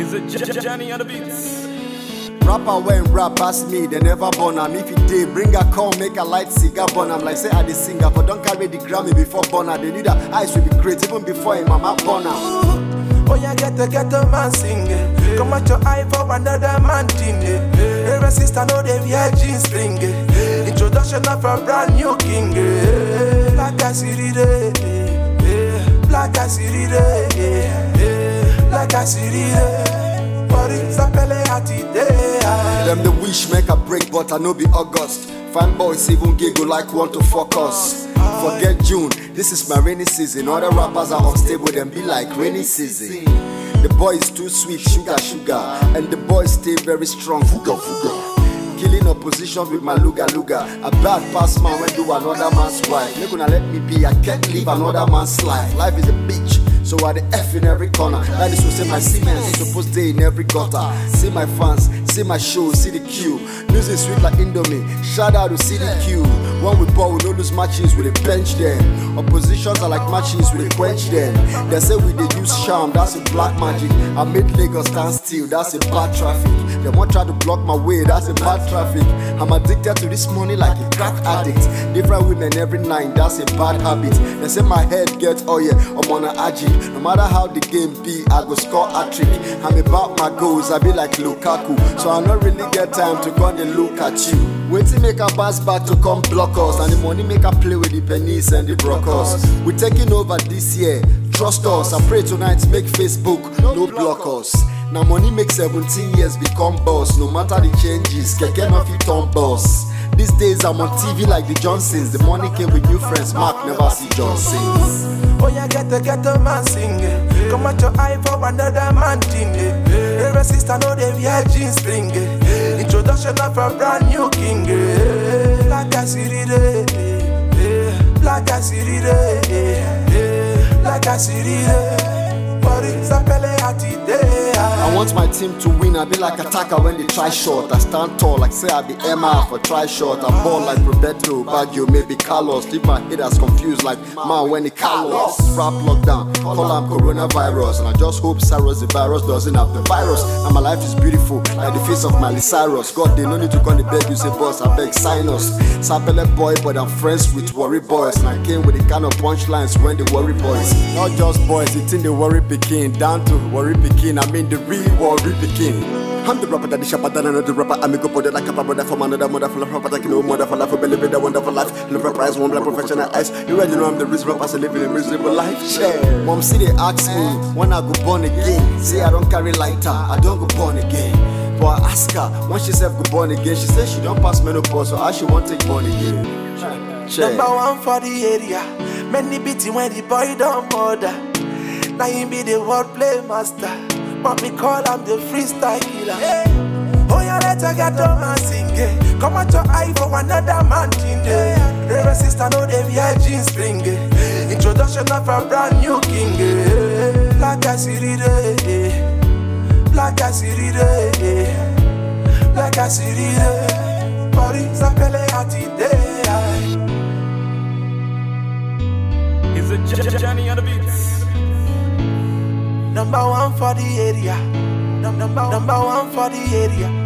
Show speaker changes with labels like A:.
A: Is it Johnny on the beats?
B: Rapper when rap pass me, they never burn am. If it dey, bring a call, make a light cigar burn am. Like say I the singer, but don't carry the Grammy before burn am. They need a eyes will be great even before him mama burn am.
C: Oh yeah, get a man sing. Come at your eye for another man thing. Every sister know they wear jeans string. Introduction of a brand new king. Black as it is, black as it is, black as it is.
B: Them the wish make a break, but I know be August. Fan boys even giggle like want to focus. Forget June, this is my rainy season. Other rappers are unstable, them be like rainy season. The boy is too sweet, sugar, and the boys stay very strong, fuga. Killing opposition with my luga. A bad pass man when do another man's wife. They gonna let me be, I can't live another man's life. Life is a bitch. So I the F in every corner. That is to say my Siemens supposed day in every gutter. See my fans, see my show, see the queue. Music sweet like Indomie. Shout out to CDQ. When we ball, we don't lose matches with a bench them. Oppositions are like matches with a quench them. They say we they use charm, that's a black magic. I made Lagos stand still, that's a bad traffic. They won't try to block my way, that's a bad traffic. I'm addicted to this money like a crack addict. Different women every night, that's a bad habit. They say my head gets oh yeah, I'm on an agit. No matter how the game be, I go score a trick. I'm about my goals, I be like Lukaku. So I don't really get time to go and look at you. Waiting make a pass back to come block us. And the money make a play with the pennies and the brokers. We're taking over this year, trust us. I pray tonight make Facebook, no block us. Now money make 17 years become boss. No matter the changes, keke no fit turn boss. These days I'm on TV like the Johnsons. The money came with new friends, Mark never see Johnsons.
C: Oh yeah, get a man sing. Come at your eye for another man thing. Every sister know they wear jeans string. Introduction of a brand new king. Black as it is, black as it is, black as it is.
B: I want my team to win. I be like attacker when they try short. I stand tall like say I be Emma for try short. I ball like Roberto Baggio, maybe Carlos. Leave my head as confused like man when he Carlos. Rap lockdown, call am coronavirus. And I just hope Cyrus the virus doesn't have the virus. And my life is beautiful like the face of Miley Cyrus. God, they no need to come to beg you say boss, I beg sign us. Sapele boy, but I'm friends with worry boys. And I came with the kind of punchlines when they worry boys. Not just boys, it's in the worry Pekin, down to worry Pekin. I mean the real worry Pekin. I'm the rapper that is sharper than another rapper. I'm a good brother like a brother from another mother full of rapper like no mother for life. For believe in the wonderful life. The rapper is one black professional eyes. You already know I'm the rich rapper, so living a miserable life. Yeah. Mom see they ask me when I go born again. Say I don't carry lighter, I don't go born again. But I ask her when she said go born again. She said she don't pass menopause, so how she want take born again.
C: Number one for the area. Many beating when the boy don't bother. Now he be the wordplay master. But me call him the freestyle killer. Hey. Oh yeah, let's get the man sing. Come at your eye for another man thing. Every sister know they wear jeans string. Introduction of a brand new king. Black as it is, black as it is, black as it is. Paris appelle à t'idée.
A: Is it Johnny on the beats?
C: Number one for the area. Number one for the area.